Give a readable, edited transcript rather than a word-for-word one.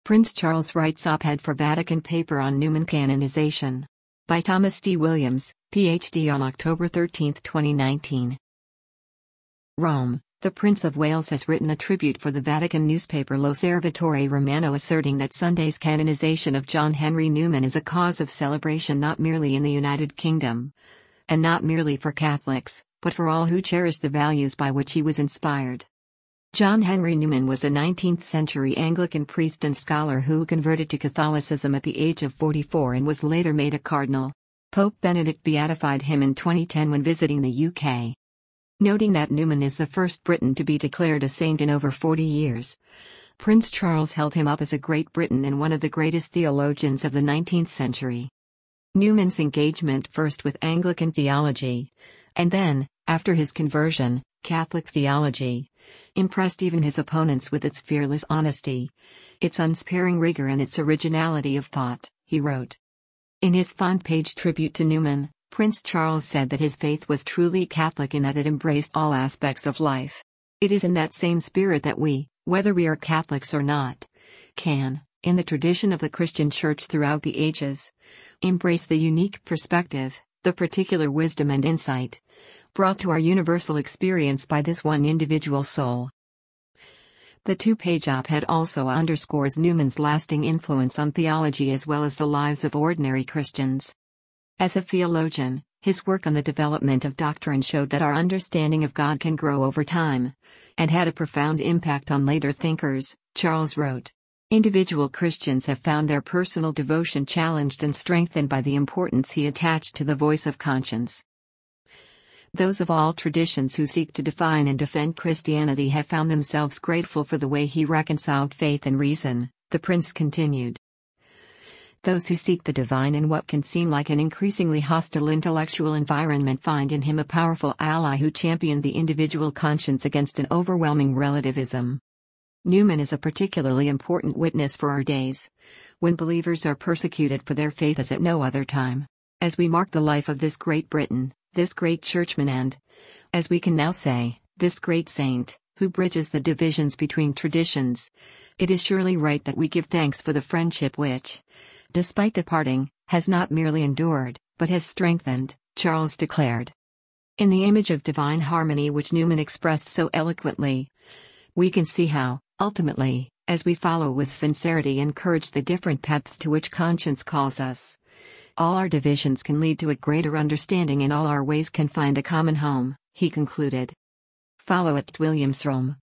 Prince Charles writes op-ed for Vatican paper on Newman canonization. By Thomas D. Williams, Ph.D. on October 13, 2019. Rome. The Prince of Wales has written a tribute for the Vatican newspaper L'Osservatore Romano asserting that Sunday's canonization of John Henry Newman is a cause of celebration not merely in the United Kingdom, and not merely for Catholics, but for all who cherish the values by which he was inspired. John Henry Newman was a 19th-century Anglican priest and scholar who converted to Catholicism at the age of 44 and was later made a cardinal. Pope Benedict beatified him in 2010 when visiting the UK. Noting that Newman is the first Briton to be declared a saint in over 40 years, Prince Charles held him up as a great Briton and one of the greatest theologians of the 19th century. Newman's engagement first with Anglican theology, and then, after his conversion, Catholic theology, impressed even his opponents with its fearless honesty, its unsparing rigor and its originality of thought, he wrote. In his front-page tribute to Newman, Prince Charles said that his faith was truly Catholic in that it embraced all aspects of life. It is in that same spirit that we, whether we are Catholics or not, can, in the tradition of the Christian Church throughout the ages, embrace the unique perspective, the particular wisdom and insight, brought to our universal experience by this one individual soul. The two-page op-ed also underscores Newman's lasting influence on theology as well as the lives of ordinary Christians. As a theologian, his work on the development of doctrine showed that our understanding of God can grow over time, and had a profound impact on later thinkers, Charles wrote. Individual Christians have found their personal devotion challenged and strengthened by the importance he attached to the voice of conscience. Those of all traditions who seek to define and defend Christianity have found themselves grateful for the way he reconciled faith and reason, the prince continued. Those who seek the divine in what can seem like an increasingly hostile intellectual environment find in him a powerful ally who championed the individual conscience against an overwhelming relativism. Newman is a particularly important witness for our days, when believers are persecuted for their faith as at no other time. As we mark the life of this great Briton, this great churchman and, as we can now say, this great saint, who bridges the divisions between traditions, it is surely right that we give thanks for the friendship which, despite the parting, has not merely endured, but has strengthened, Charles declared. In the image of divine harmony which Newman expressed so eloquently, we can see how, ultimately, as we follow with sincerity and courage the different paths to which conscience calls us, all our divisions can lead to a greater understanding and all our ways can find a common home, he concluded. Follow @WilliamsRome.